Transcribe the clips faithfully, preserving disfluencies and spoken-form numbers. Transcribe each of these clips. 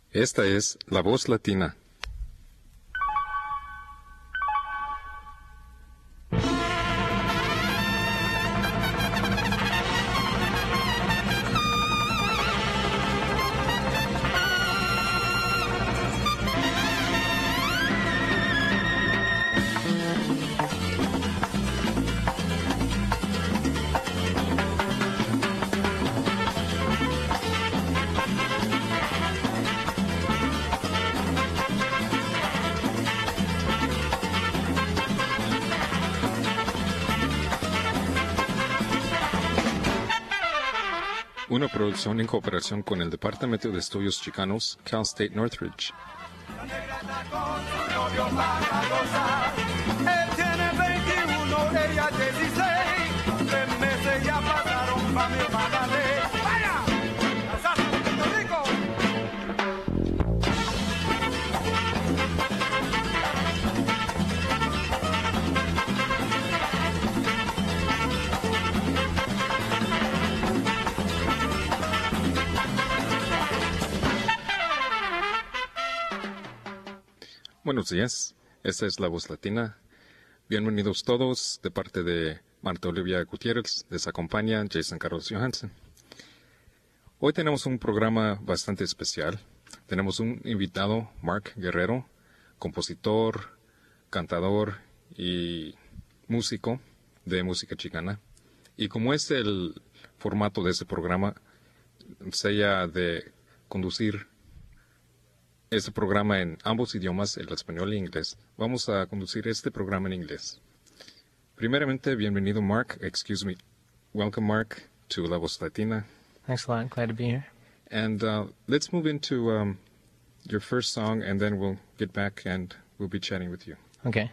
Esta es La Voz Latina. Una producción en cooperación con el Departamento de Estudios Chicanos, Cal State Northridge. Él tiene veintiuno, ella dieciséis. Tres meses ya pasaron pa' mi padre. ¡Vaya! ¡Pasaste, Puerto Rico! Buenos días, esta es La Voz Latina. Bienvenidos todos, de parte de Marta Olivia Gutiérrez, les acompaña Jason Carlos Johansen. Hoy tenemos un programa bastante especial. Tenemos un invitado, Mark Guerrero, compositor, cantador y músico de música chicana. Y como es el formato de este programa, sea de conducir este programa en ambos idiomas, el español e inglés. Vamos a conducir este programa en inglés. Primeramente, bienvenido Mark, excuse me. Welcome Mark to La Voz Latina. Thanks a lot, glad to be here. And uh, let's move into um, your first song and then we'll get back and we'll be chatting with you. Okay.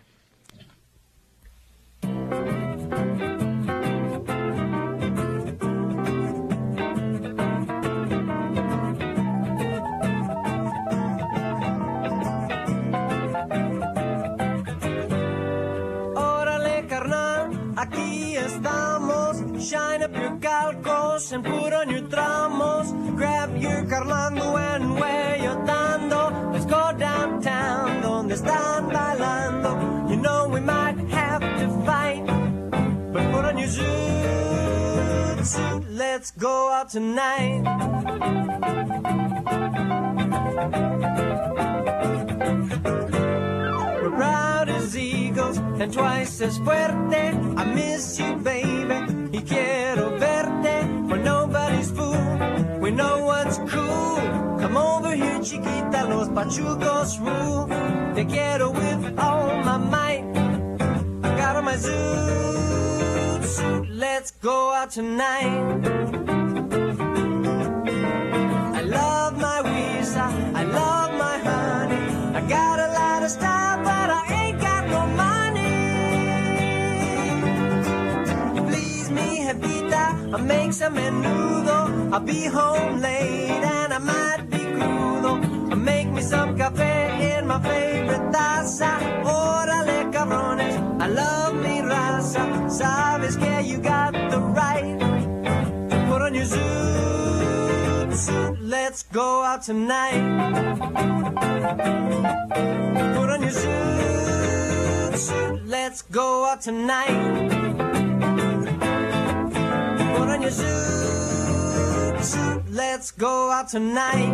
Shine up your calcos and put on your tramos. Grab your carlando and wear your tando. Let's go downtown donde están bailando. You know we might have to fight, but put on your zoot suit. Let's go out tonight. We're proud as eagles and twice as fuerte. I miss you, baby. Y quiero verte, for nobody's fool. We know what's cool. Come over here, chiquita, los pachucos rule. Te quiero with all my might. I got on my zoot suit. Let's go out tonight. I love my visa, I love my honey. I got a lot of style, but I ain't got no money. I'll make some menudo. I'll be home late and I might be crudo. I'll make me some café in my favorite taza. Órale, cabrones, I love mi raza. Sabes que you got the right to put on your zoot suit. Let's go out tonight. Put on your zoot suit. Let's go out tonight. Put on your zoot suit, let's go out tonight.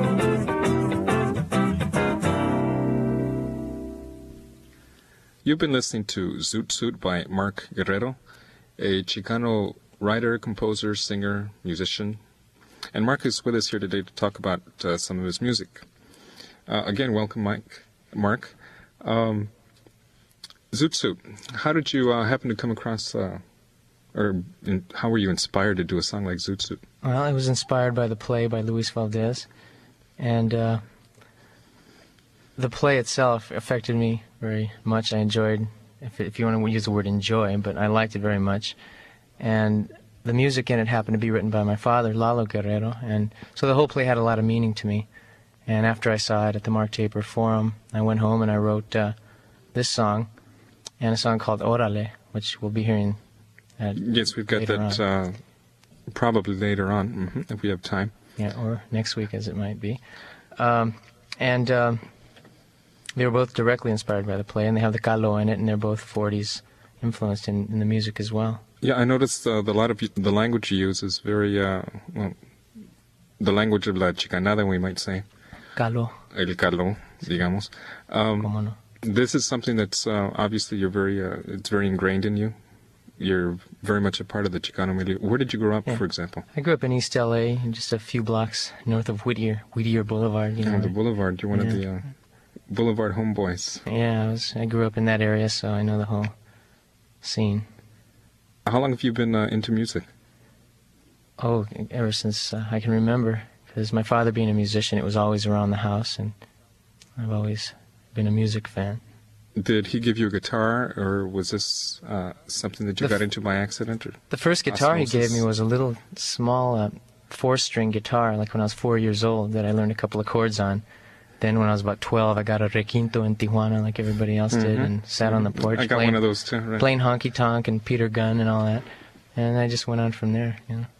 You've been listening to Zoot Suit by Mark Guerrero, a Chicano writer, composer, singer, musician. And Mark is with us here today to talk about uh, some of his music. Uh, again, welcome, Mike, Mark. Um, Zoot Suit, how did you uh, happen to come across... Uh, Or in, how were you inspired to do a song like Zoot Suit? Well, I was inspired by the play by Luis Valdez, and uh, the play itself affected me very much. I enjoyed, if, if you want to use the word enjoy, but I liked it very much. And the music in it happened to be written by my father, Lalo Guerrero, and so the whole play had a lot of meaning to me. And after I saw it at the Mark Taper Forum, I went home and I wrote uh, this song, and a song called Orale, which we'll be hearing. Yes, we've got that uh, probably later on, mm-hmm, if we have time. Yeah, or next week, as it might be. Um, and um, they were both directly inspired by the play, and they have the calo in it, and they're both forties influenced in, in the music as well. Yeah, I noticed uh, the lot of the language you use is very uh, well, the language of la chicanada, we might say. Calo. El calo, digamos. Um, Como no? this is something that's uh, obviously you're very uh, it's very ingrained in you. You're very much a part of the Chicano milieu. Where did you grow up, Yeah. for example? I grew up in East L A, just a few blocks north of Whittier, Whittier Boulevard. You know, Oh, the Boulevard. You're one of Yeah. the uh, Boulevard homeboys. Yeah, I was. I grew up in that area, so I know the whole scene. How long have you been uh, into music? Oh, ever since uh, I can remember, because my father being a musician, it was always around the house, and I've always been a music fan. Did he give you a guitar, or was this uh, something that you The got f- into by accident? Or? The first guitar he gave Osmosis. me was a little small uh, four-string guitar, like when I was four years old, that I learned a couple of chords on. Then when I was about twelve, I got a requinto in Tijuana, like everybody else did, Mhm. and sat on the porch I got playing, one of those too. Right? playing honky tonk and Peter Gunn and all that. And I just went on from there, you know.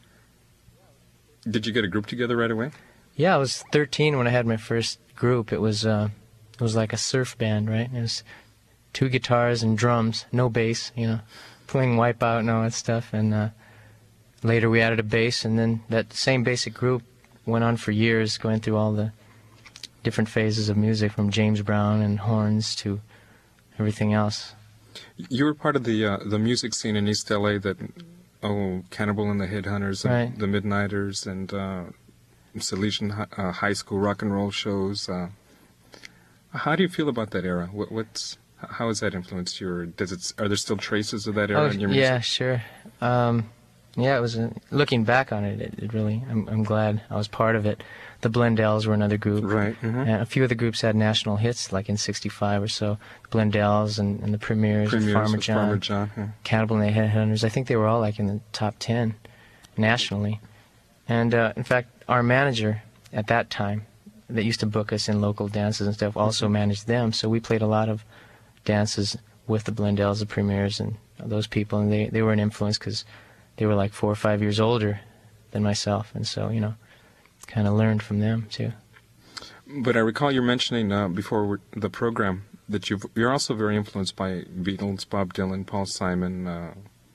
Did you get a group together right away? Yeah, I was thirteen when I had my first group. It was uh, it was like a surf band, right? It was two guitars and drums, no bass, you know, playing Wipeout and all that stuff. And uh, later we added a bass, and then that same basic group went on for years, going through all the different phases of music, from James Brown and horns to everything else. You were part of the uh, the music scene in East L A that, oh, Cannibal and the Headhunters, and Right. the Midnighters, and uh, Salesian hi- uh, high school rock and roll shows. Uh, how do you feel about that era? What, what's how has that influenced your? Does it? Are there still traces of that era Oh, in your music? yeah, sure. Um, yeah, it was. A, looking back on it, it, it really. I'm, I'm glad I was part of it. The Blendells were another group. Right. mhm. And a few of the groups had national hits, like in sixty-five or so. Blendells and, and the Premiers, Premiers Farmer with John, Farmer John. yeah. Cannibal and the Headhunters. I think they were all like in the top ten nationally. And uh, in fact, our manager at that time, that used to book us in local dances and stuff, also managed them. So we played a lot of dances with the Blendells, the Premiers, and those people. And they, they were an influence because they were like four or five years older than myself. And so, you know, kind of learned from them too. But I recall you mentioning uh, before we're- the program that you've, you're also very influenced by Beatles, Bob Dylan, Paul Simon. Uh,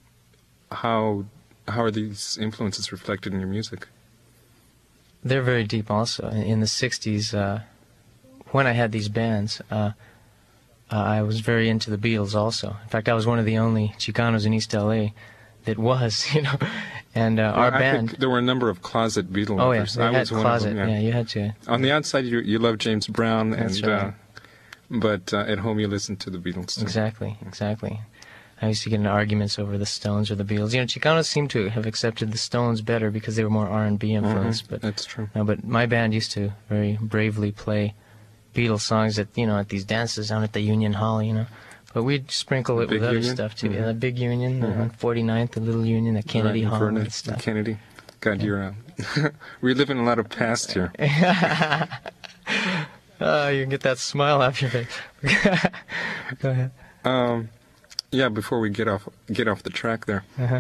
how how are these influences reflected in your music? They're very deep also. In, in the sixties, uh, when I had these bands, uh, uh, I was very into the Beatles also. In fact, I was one of the only Chicanos in East L A that was, you know. And uh, our I band... think there were a number of closet Beatle Oh, yeah, lovers. they I had was one closet. of them. Yeah, you had to... On the outside, you you love James Brown, That's and uh, right. but uh, at home you listen to the Beatles. Too. Exactly, exactly. I used to get into arguments over the Stones or the Beatles. You know, Chicanos seem to have accepted the Stones better because they were more R and B influenced. Mhm, But that's true. no, but my band used to very bravely play Beatles songs at you know at these dances down at the Union Hall. You know, but we'd sprinkle it Big with other Union? stuff too. Mhm. Yeah, the Big Union Mhm. on forty-ninth, the Little Union, the Kennedy Right, Hall, Vernon, and stuff. Kennedy. God, you're uh, reliving a lot of past here. Oh, you can get that smile off your face. Go ahead. Um, yeah, before we get off get off the track there, Uh-huh.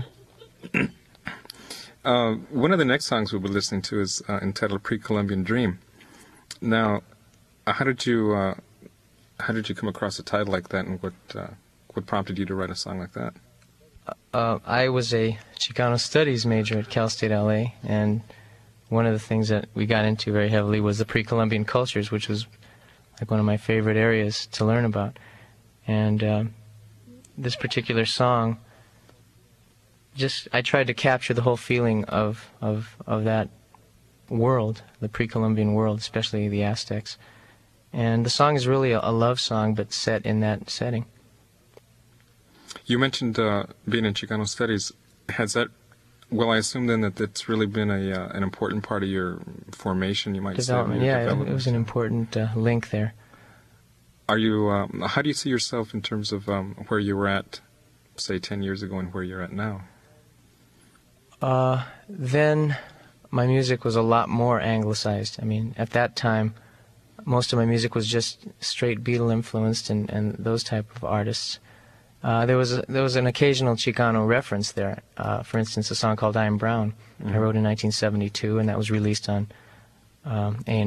uh, one of the next songs we'll be listening to is uh, entitled "Pre-Columbian Dream." Now, uh, how did you uh, how did you come across a title like that, and what uh, what prompted you to write a song like that? Uh, I was a Chicano Studies major at Cal State L A, and one of the things that we got into very heavily was the pre-Columbian cultures, which was like one of my favorite areas to learn about. And uh, this particular song, just I tried to capture the whole feeling of of of that world, the pre-Columbian world, especially the Aztecs. And the song is really a, a love song, but set in that setting. You mentioned uh, being in Chicano Studies. Has that? Well, I assume then that that's really been a uh, an important part of your formation. You might Development, say, of your yeah, it, it development. was an important uh, link there. Are you? Um, how do you see yourself in terms of um, where you were at, say, ten years ago, and where you're at now? Uh, then my music was a lot more anglicized. I mean, at that time, most of my music was just straight Beatle influenced and, and those type of artists. Uh, there was a, there was an occasional Chicano reference there. Uh, for instance, a song called "I'm Brown" I wrote in nineteen seventy-two, and that was released on um, A and M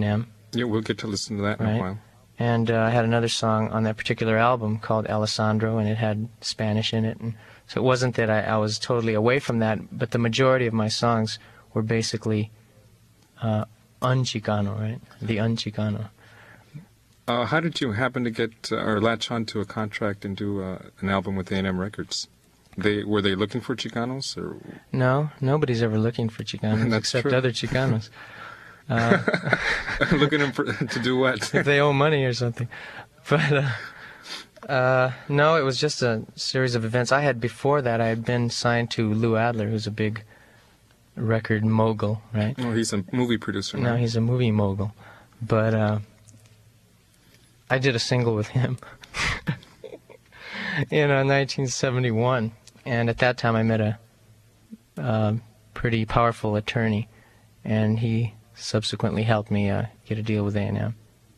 Yeah, we'll get to listen to that in Right. a while. And uh, I had another song on that particular album called Alessandro, and it had Spanish in it. And so it wasn't that I, I was totally away from that, but the majority of my songs were basically uh, un-Chicano, right? The un-Chicano. Uh, how did you happen to get uh, or latch on to a contract and do uh, an album with A and M Records? They were they looking for Chicanos or? No, nobody's ever looking for Chicanos That's except true. other Chicanos. Uh, Looking for, to do what? if they owe money or something. But uh, uh, no, it was just a series of events. I had before that I had been signed to Lou Adler, who's a big record mogul, right? Oh, he's a movie producer now. No, he's a movie mogul. But uh, I did a single with him in uh, nineteen seventy-one, and at that time I met a uh, pretty powerful attorney, and he subsequently helped me uh, get a deal with A and M.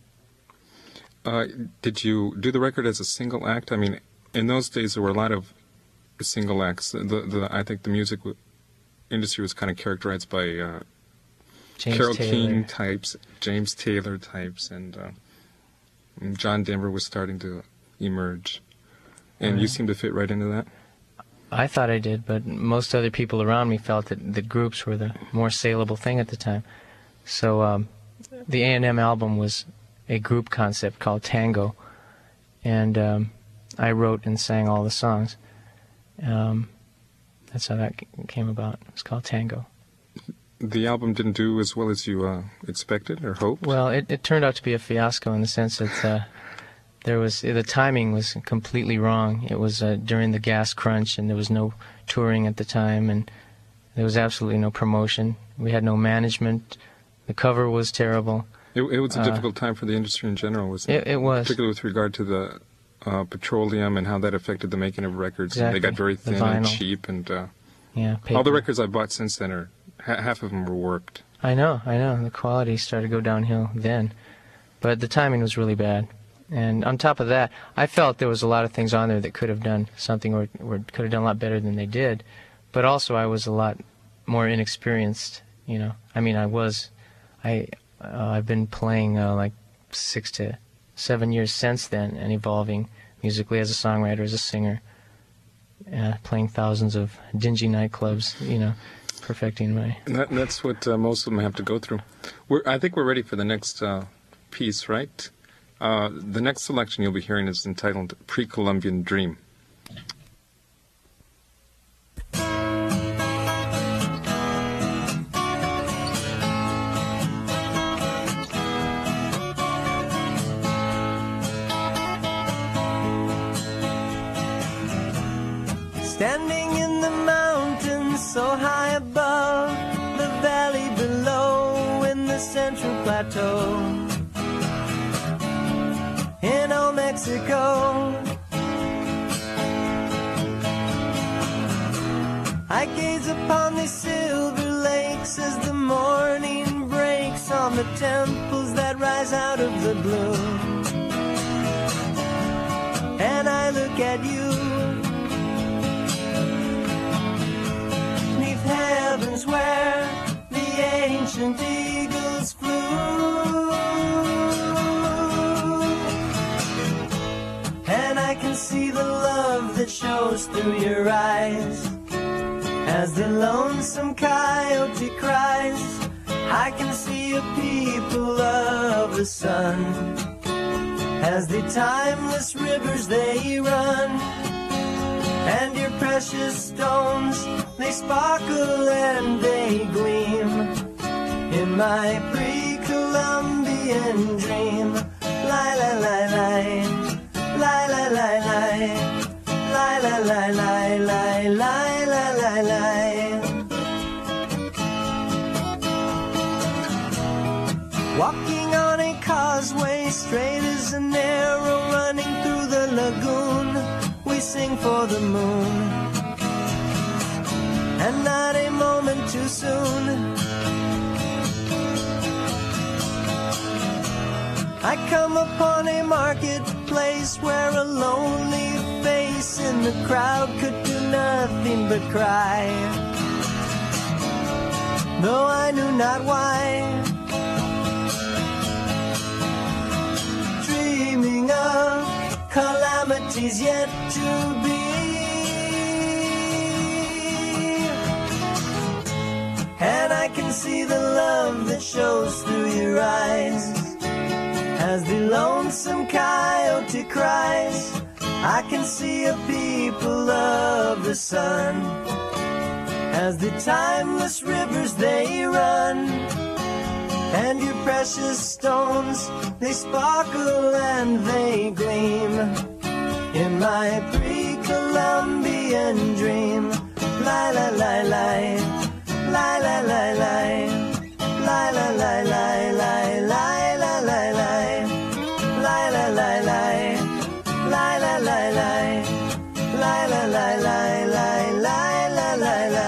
Uh, did you do the record as a single act? I mean, in those days there were a lot of single acts. The, the I think the music w- industry was kind of characterized by uh, James Carole Taylor. King types, James Taylor types, and, uh, and John Denver was starting to emerge. And you Right. seem to fit right into that. I thought I did, but most other people around me felt that the groups were the more saleable thing at the time. So um, the A and M album was a group concept called Tango, and um, I wrote and sang all the songs. Um, that's how that c- came about. It was called Tango. The album didn't do as well as you uh, expected or hoped. Well, it, it turned out to be a fiasco in the sense that uh, there was the timing was completely wrong. It was uh, during the gas crunch, and there was no touring at the time, and there was absolutely no promotion. We had no management. The cover was terrible. It, it was a uh, difficult time for the industry in general, wasn't it? It, it was. Particularly with regard to the uh, petroleum and how that affected the making of records. Exactly. They got very The thin and vinyl. cheap, and uh, Yeah, all the paper. records I bought since then are ha- half of them were warped. I know, I know. The quality started to go downhill then. But the timing was really bad. And on top of that, I felt there was a lot of things on there that could have done something or, or could have done a lot better than they did. But also I was a lot more inexperienced, you know. I mean, I was, I, uh, I've been playing uh, like six to seven years since then and evolving musically as a songwriter, as a singer, uh, playing thousands of dingy nightclubs, you know, perfecting my... And that, that's what uh, most of them have to go through. We're, I think we're ready for the next uh, piece, right? Uh, the next selection you'll be hearing is entitled Pre-Columbian Dream. Standing in the mountains so high above the valley below in the central plateau in old Mexico, I gaze upon these silver lakes as the morning breaks on the temples that rise out of the blue, and I look at you heavens where the ancient eagles flew, and I can see the love that shows through your eyes as the lonesome coyote cries. I can see a people of the sun as the timeless rivers they run, and your precious stones, they sparkle and they gleam in my pre-Columbian dream. Lie, lie, lie, lie, lie, lie, lie, lie, lie, lie, lie, lie, lie, lie, lie, lie. Walking on a causeway straight as an arrow running through the lagoon, we sing for the moon, and not a moment too soon. I come upon a marketplace where a lonely face in the crowd could do nothing but cry, though I knew not why. reality's yet to be. And I can see the love that shows through your eyes as the lonesome coyote cries. I can see a people of the sun as the timeless rivers they run. And your precious stones, they sparkle and they gleam in my pre-Columbian dream. La la la la, la la la la, la la la la la, la la la la, la la la la, la la la la, la la la la, la la la la.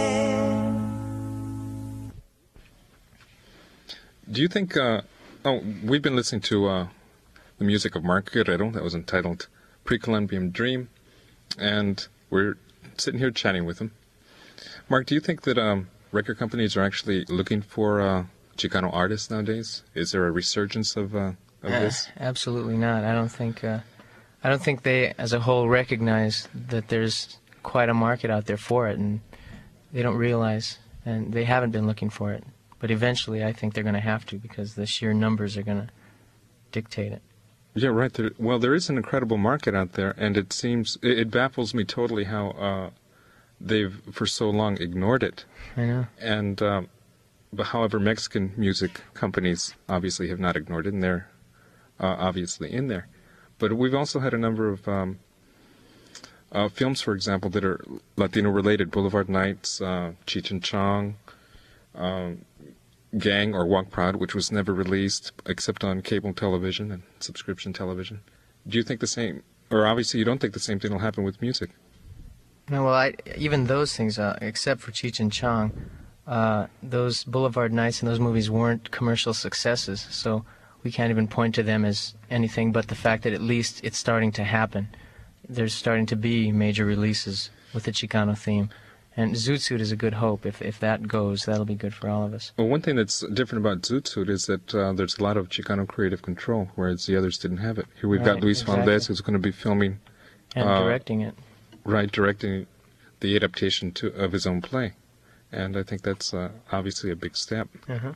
Do you think, uh, oh, we've been listening to uh, the music of Mark Guerrero that was entitled Pre-Columbian Dream, and we're sitting here chatting with him. Mark, do you think that um, record companies are actually looking for uh, Chicano artists nowadays? Is there a resurgence of, uh, of Uh, this? absolutely not. I don't think. Uh, I don't think they, as a whole, recognize that there's quite a market out there for it, and they don't realize, and they haven't been looking for it. But eventually, I think they're going to have to, because the sheer numbers are going to dictate it. Yeah, right. There, well, there is an incredible market out there, and it seems, it, it baffles me totally how uh, they've, for so long, ignored it. I know. And, um, but however, Mexican music companies obviously have not ignored it, and they're uh, obviously in there. But we've also had a number of um, uh, films, for example, that are Latino-related. Boulevard Nights, uh, Cheech and Chong, um, Gang or Walk Proud, which was never released except on cable television and subscription television. Do you think the same, or obviously you don't think the same thing will happen with music? No, well, I, even those things, uh, except for Cheech and Chong, uh, those Boulevard Nights and those movies weren't commercial successes, so we can't even point to them as anything but the fact that at least it's starting to happen. There's starting to be major releases with the Chicano theme. And Zoot Suit is a good hope. If if that goes, that'll be good for all of us. Well, one thing that's different about Zoot Suit is that uh, there's a lot of Chicano creative control, whereas the others didn't have it. Here we've Right, got Luis exactly. Valdez, who's going to be filming, And uh, directing it. right, directing the adaptation to of his own play. And I think that's uh, obviously a big step. Uh-huh.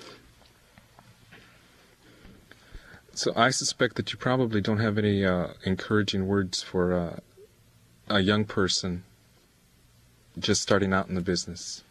So I suspect that you probably don't have any uh, encouraging words for uh, a young person just starting out in the business.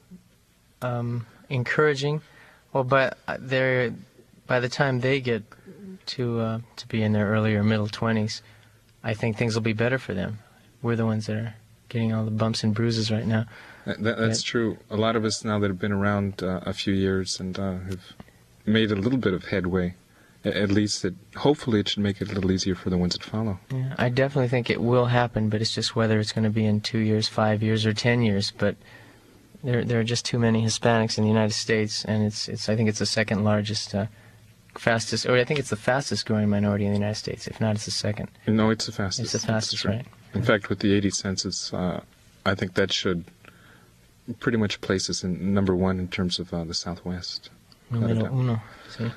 Um, encouraging. Well, but they're, by the time they get to uh, to be in their early or middle twenties, I think things will be better for them. We're the ones that are getting all the bumps and bruises right now. That, that, that's Right. true. A lot of us now that have been around uh, a few years and uh, have made a little bit of headway, a- at least it, hopefully it should make it a little easier for the ones that follow. Yeah, I definitely think it will happen, but it's just whether it's going to be in two years, five years, or ten years. But there, there are just too many Hispanics in the United States, and it's, it's. I think it's the second largest, uh, fastest, or I think it's the fastest growing minority in the United States. If not, it's the second. No, it's the fastest. It's the fastest, true. right? In fact, with the eighty census, uh, I think that should pretty much place us in number one in terms of uh, the Southwest. Without a Numero doubt. uno. See?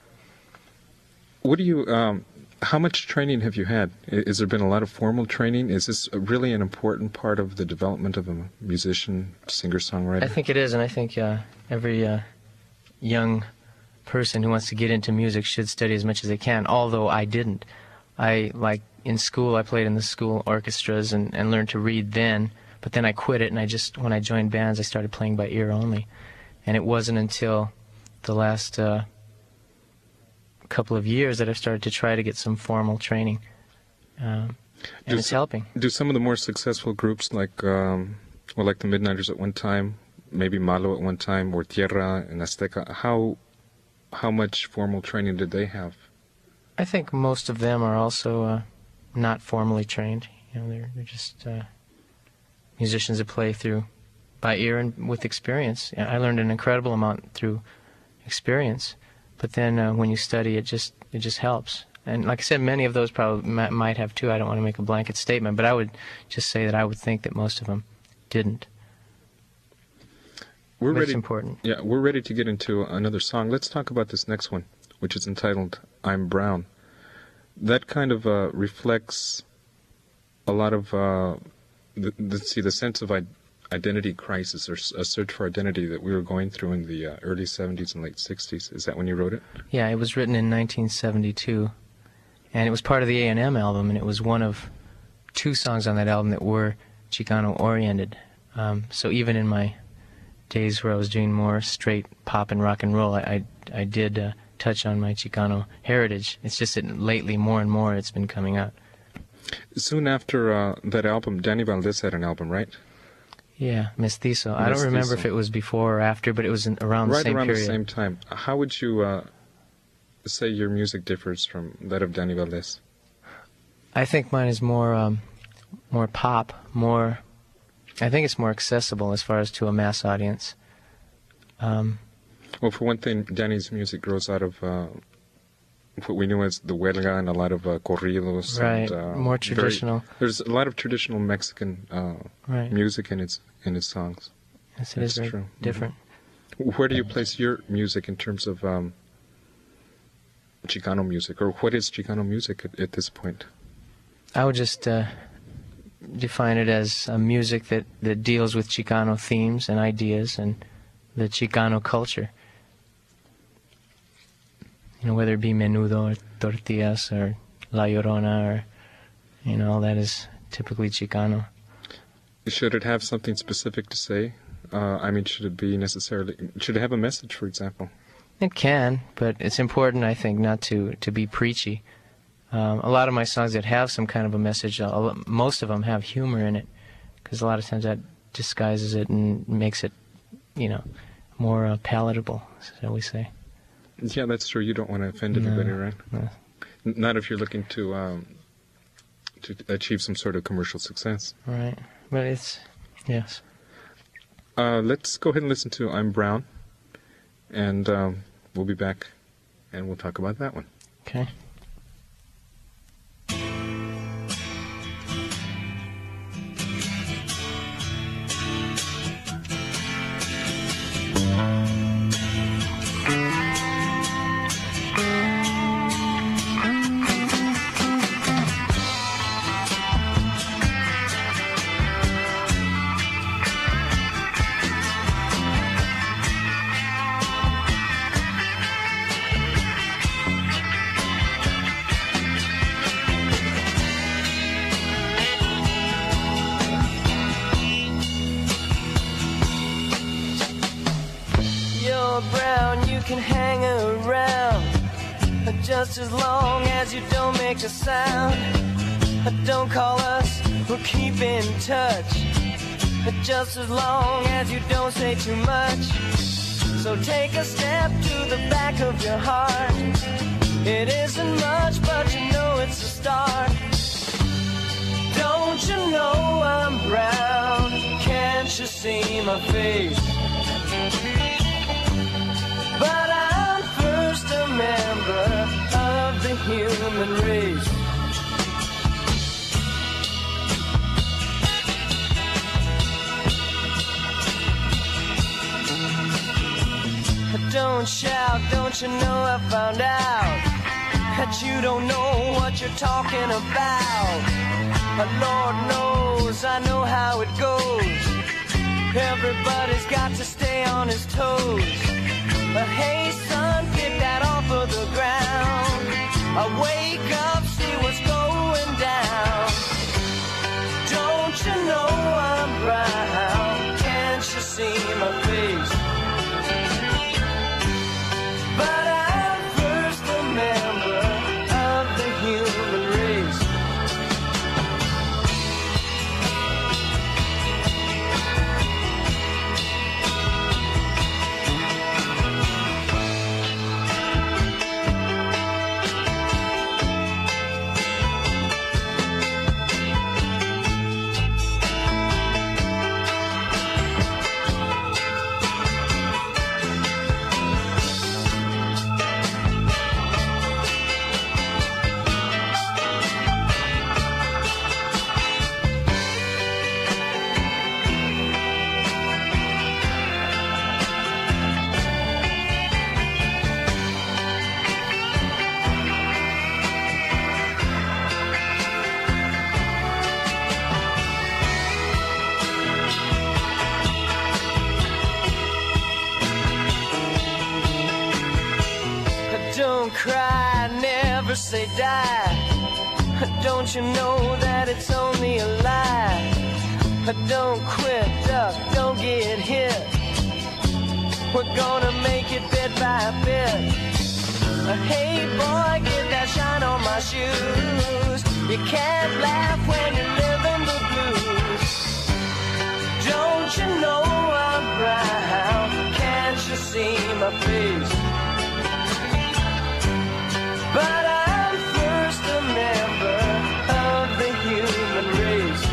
What do you? Um, how much training have you had? I- Has there been a lot of formal training? Is this really an important part of the development of a musician, singer-songwriter? I think it is, and I think uh, every uh, young person who wants to get into music should study as much as they can, although I didn't. I, like, in school, I played in the school orchestras and, and learned to read then, but then I quit it, and I just, when I joined bands, I started playing by ear only. And it wasn't until the last uh, couple of years that I've started to try to get some formal training. Um, and Do it's some- helping. Do some of the more successful groups like, um, well, like the Midnighters at one time, maybe Malo at one time, or Tierra and Azteca, how, how much formal training did they have? I think most of them are also uh, not formally trained. You know, they're they're just uh, musicians that play through by ear and with experience. Yeah, I learned an incredible amount through experience, but then uh, when you study, it just it just helps. And like I said, many of those probably m- might have too. I don't want to make a blanket statement, but I would just say that I would think that most of them didn't. We're But ready. it's important. Yeah, we're ready to get into another song. Let's talk about this next one, which is entitled "I'm Brown." That kind of uh, reflects a lot of, uh, the, the, see, the sense of I- identity crisis or a search for identity that we were going through in the uh, early seventies and late sixties. Is that when you wrote it? Yeah, it was written in nineteen seventy-two, and it was part of the A and M album, and it was one of two songs on that album that were Chicano-oriented. Um, so even in my days where I was doing more straight pop and rock and roll, I, I, I did uh, touch on my Chicano heritage. It's just that lately, more and more, it's been coming out. Soon after uh, that album, Danny Valdez had an album, right? Yeah, Mestizo. I don't remember if it was before or after, but it was in, around the right same around period. the same time. How would you uh, say your music differs from that of Danny Valdez? I think mine is more, um, more pop, more. I think it's more accessible as far as to a mass audience. Um, well, for one thing, Danny's music grows out of uh, what we knew as the huelga and a lot of uh, corridos. Right, and, uh, more traditional. Very, there's a lot of traditional Mexican uh, right. music in its in its songs. Yes, it is very true. different. Mm-hmm. Where do you place your music in terms of um, Chicano music, or what is Chicano music at, at this point? I would just uh, define it as a music that, that deals with Chicano themes and ideas and the Chicano culture. You know, whether it be menudo or tortillas or La Llorona or, you know, all that is typically Chicano. Should it have something specific to say? Uh, I mean, should it be necessarily, should it have a message, for example? It can, but it's important, I think, not to, to be preachy. Um, a lot of my songs that have some kind of a message, uh, most of them have humor in it, because a lot of times that disguises it and makes it, you know, more uh, palatable, shall we say. Yeah, that's true. You don't want to offend anybody, no, right? No. N- Not if you're looking to um, to achieve some sort of commercial success. Right. But it's, yes. Uh, let's go ahead and listen to I'm Brown, and um, we'll be back, and we'll talk about that one. Okay. Brown, you can hang around just as long as you don't make a sound. Don't call us, we'll keep in touch just as long as you don't say too much. So take a step to the back of your heart. It isn't much, but you know it's a start. Don't you know I'm brown? Can't you see my face? But I'm first a member of the human race. Don't shout, don't you know I found out that you don't know what you're talking about. But Lord knows I know how it goes. Everybody's got to stay on his toes. But hey son, get that off of the ground. I wake up, see what's going down. Don't you know I'm brown? Can't you see my face? But I'm first a member of the human race. Don't cry, never say die. Don't you know that it's only a lie? Don't quit, duck, don't get hit. We're gonna make it bit by bit. Hey boy, get that shine on my shoes. You can't laugh when you're living the blues. Don't you know I'm brown? Can't you see my face? But I'm first a member of the human race.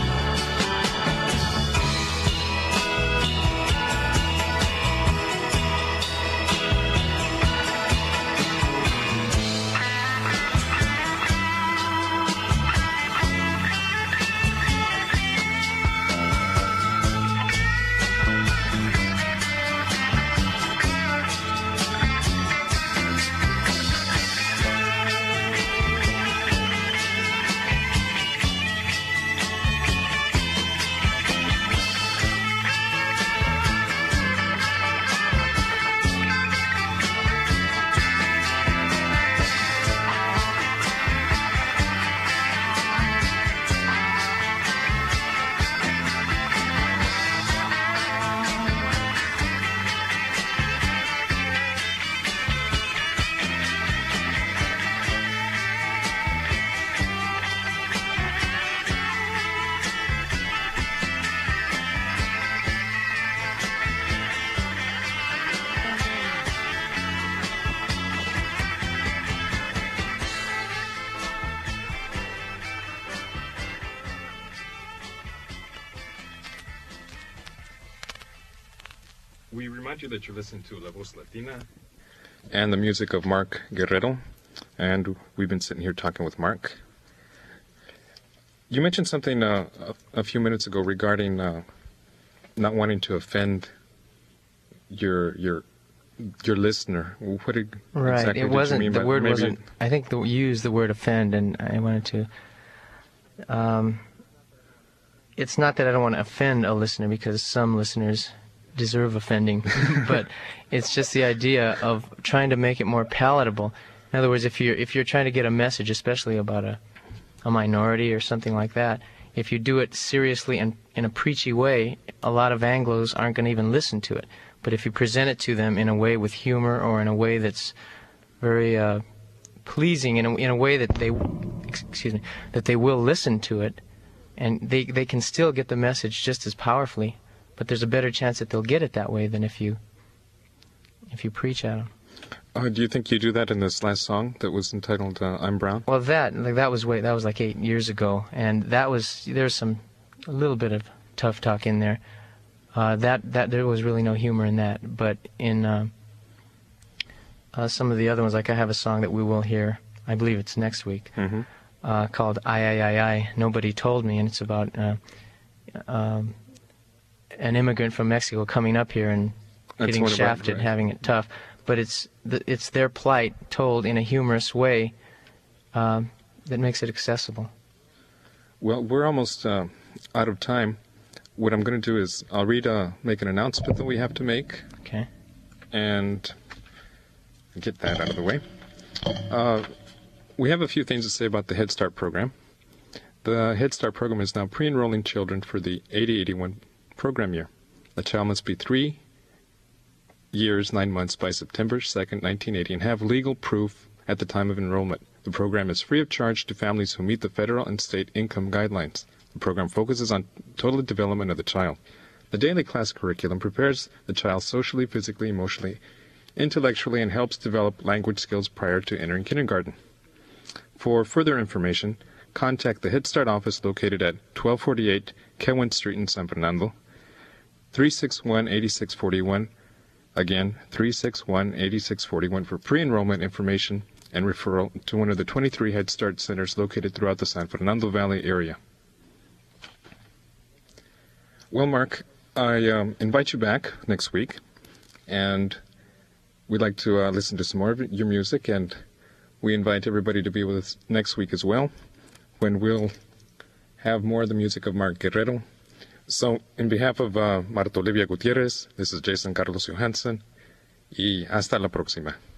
We remind you that you're listening to La Voz Latina and the music of Mark Guerrero, and we've been sitting here talking with Mark. You mentioned something uh, a, a few minutes ago regarding uh, not wanting to offend your your your listener. What did, right. exactly it did wasn't, you mean the by word maybe wasn't, I think the, you used the word offend, and I wanted to, um, it's not that I don't want to offend a listener, because some listeners deserve offending, but it's just the idea of trying to make it more palatable. In other words, if you're if you're trying to get a message, especially about a a minority or something like that, if you do it seriously and in a preachy way, a lot of Anglos aren't going to even listen to it. But if you present it to them in a way with humor, or in a way that's very uh, pleasing, in a, in a way that they excuse me that they will listen to it, and they they can still get the message just as powerfully. But there's a better chance that they'll get it that way than if you if you preach at them. Uh, do you think you do that in this last song that was entitled uh, "I'm Brown"? Well, that like that was way that was like eight years ago, and that was there's some a little bit of tough talk in there. Uh, that that there was really no humor in that, but in uh, uh, some of the other ones, like I have a song that we will hear, I believe it's next week, Mm-hmm. uh, called "I I I I." Nobody told me, and it's about uh, um, an immigrant from Mexico coming up here and That's getting what about- shafted, right. having it tough. But it's the, it's their plight told in a humorous way um, that makes it accessible. Well, we're almost uh, out of time. What I'm going to do is I'll read, uh, make an announcement that we have to make, Okay. and get that out of the way. Uh, we have a few things to say about the Head Start program. The Head Start program is now pre-enrolling children for the eighty eighty-one program year. The child must be three years, nine months by September second, nineteen eighty, and have legal proof at the time of enrollment. The program is free of charge to families who meet the federal and state income guidelines. The program focuses on total development of the child. The daily class curriculum prepares the child socially, physically, emotionally, intellectually, and helps develop language skills prior to entering kindergarten. For further information, contact the Head Start office located at twelve forty-eight Kewen Street in San Fernando, three six one, eight six four one. Again, three six one, eight six four one for pre-enrollment information and referral to one of the twenty-three Head Start centers located throughout the San Fernando Valley area. Well, Mark, I um, invite you back next week, and we'd like to uh, listen to some more of your music, and we invite everybody to be with us next week as well, when we'll have more of the music of Mark Guerrero. So, in behalf of uh, Marta Olivia Gutierrez, this is Jason Carlos Johansson, y hasta la próxima.